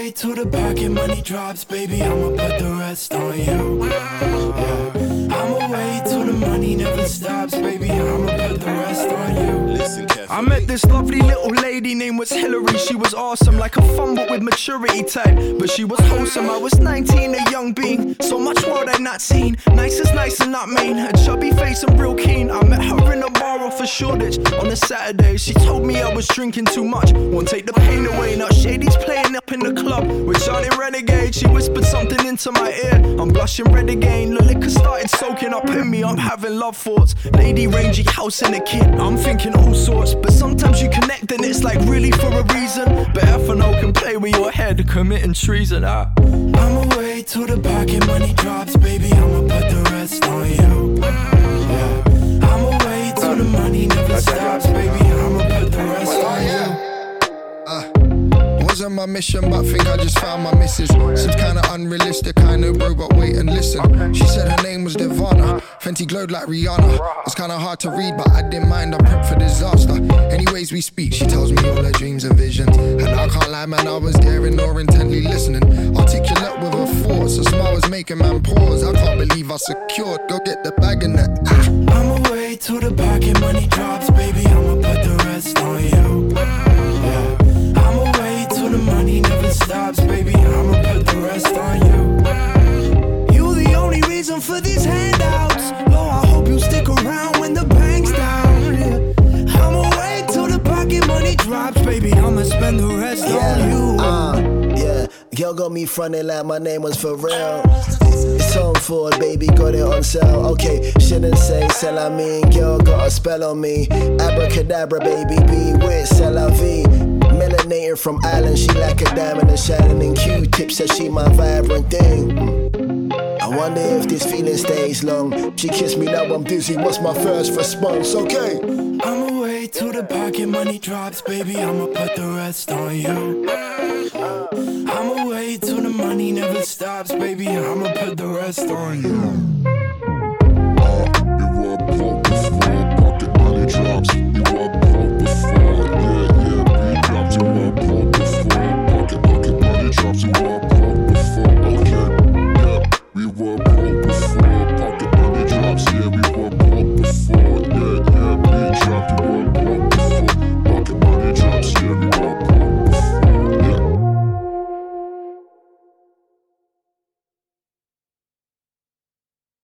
wait till the pocket money drops, baby, I'ma put the rest on you. Yeah. I'ma wait till the money never stops, baby, I'ma put the rest on you. Listen carefully. I met this lovely little lady named was Hillary. She was awesome, like a fun but with maturity type. But she was wholesome, I was 19, a young being. So much world I'd not seen. Nice is nice and not mean. A chubby face and real keen. I met her in a bar off a Shoreditch on a Saturday. She told me I was drinking too much. Won't take the pain away. Now Shady's playing up in the club with Johnny Renegade. She whispered something into my ear. I'm blushing red again. The liquor started soaking up in me. I'm having love thoughts. Lady rangy house and a kid. I'm thinking all sorts. But sometimes you connect and it's like really for a reason. But ethanol can play with your head, committing treason. I'ma wait till the pocket money drops, baby, I'ma put the rest on you. Yeah. I'ma wait till the money never stops, baby, I'ma put the rest on you. Wasn't my mission, but think I just found my missus. Seems kinda unrealistic, I know bro, but wait and listen. She said her name was Devana, Fenty glowed like Rihanna. It's kinda hard to read, but I didn't mind, I'm prepped for disaster. Anyways we speak, she tells me all her dreams and visions. And I can't lie man, I was there and nor intently listening. Articulate with her thoughts, a smile was making man pause. I can't believe I secured, go get the bag and that. I'ma wait till the pocket money drops, baby, I'ma put the rest on you. Yeah. I'ma wait till the money never stops, baby, I'ma put the rest on you. You the only reason for these handouts. Lord, I hope you stick around when the bank's down. Yeah. I'ma wait till the pocket money drops, baby, I'ma spend the rest on you. Yeah, girl got me fronting like my name was for real. It's on Ford, baby, got it on sale. Okay, shouldn't say sell, I mean, girl got a spell on me. Abracadabra, baby, be with c'est la vie. Melanating from Ireland, she like a diamond and shining in Q-tip, says she my vibrant thing. I wonder if this feeling stays long. She kissed me, now I'm dizzy, what's my first response? Okay. I'ma wait till the pocket money drops, baby, I'ma put the rest on you. I'ma wait till the money never stops, baby, I'ma put the rest on you.